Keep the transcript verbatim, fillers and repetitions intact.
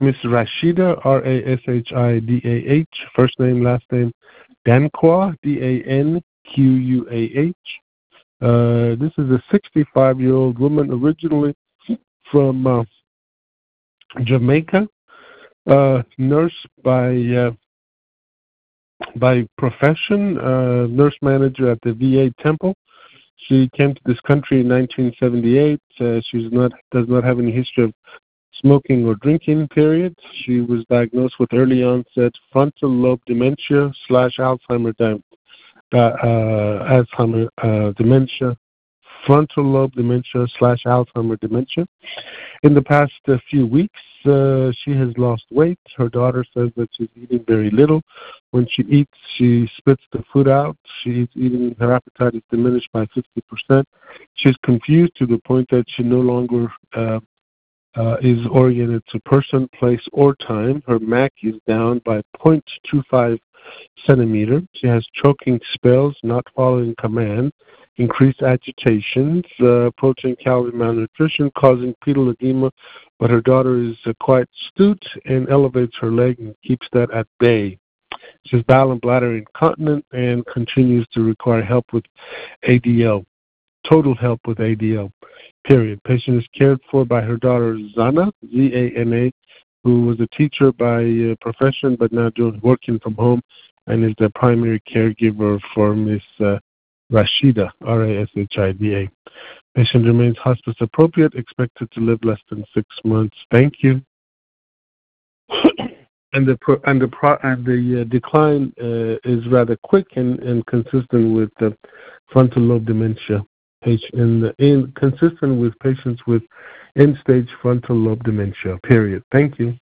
Miss Rashida, R A S H I D A H, first name, last name, Danquah, D A N Q U A H. Uh, this is a sixty-five-year-old woman, originally from uh, Jamaica, uh, nurse by uh, by profession, uh, nurse manager at the V A Temple. She came to this country in nineteen seventy-eight. Uh, she's not does not have any history of smoking or drinking, period. She was diagnosed with early onset frontal lobe dementia slash Alzheimer di- uh, uh, Alzheimer uh, dementia, frontal lobe dementia slash Alzheimer dementia. In the past uh, few weeks, uh, she has lost weight. Her daughter says that she's eating very little. When she eats, she spits the food out. She is eating, her appetite is diminished by fifty percent. She's confused to the point that she no longer uh, uh, is oriented to person, place, or time. Her M A C is down by zero point two five centimeter. She has choking spells, not following command, increased agitations, uh, protein calorie malnutrition causing pedal edema, but her daughter is uh, quite astute and elevates her leg and keeps that at bay. She's bowel and bladder incontinent and continues to require help with A D L, total help with A D L, period. Patient is cared for by her daughter Zana, Z A N A, who was a teacher by uh, profession but now doing working from home and is the primary caregiver for Miss uh, Rashida, R A S H I D A. Patient remains hospice appropriate, expected to live less than six months. Thank you. and the pro, and the pro, and the uh, decline uh, is rather quick and, and consistent with uh, frontal lobe dementia, in, in consistent with patients with end-stage frontal lobe dementia. Period. Thank you.